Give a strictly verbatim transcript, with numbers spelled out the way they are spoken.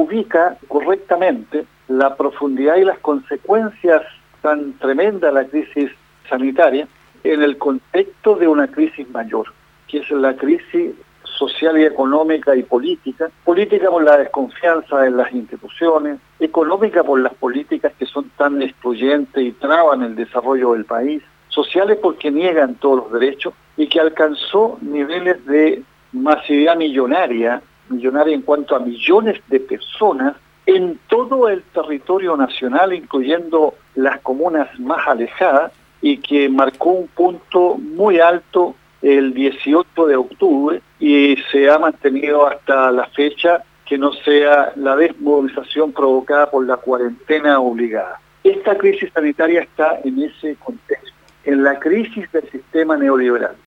ubica correctamente la profundidad y las consecuencias tan tremendas de la crisis sanitaria en el contexto de una crisis mayor, que es la crisis social y económica y política, política por la desconfianza en las instituciones, económica por las políticas que son tan excluyentes y traban el desarrollo del país, sociales porque niegan todos los derechos y que alcanzó niveles de masividad millonaria, millonaria en cuanto a millones de personas en todo el territorio nacional, incluyendo las comunas más alejadas, y que marcó un punto muy alto el dieciocho de octubre y se ha mantenido hasta la fecha que no sea la desmovilización provocada por la cuarentena obligada. Esta crisis sanitaria está en ese contexto, en la crisis del sistema neoliberal.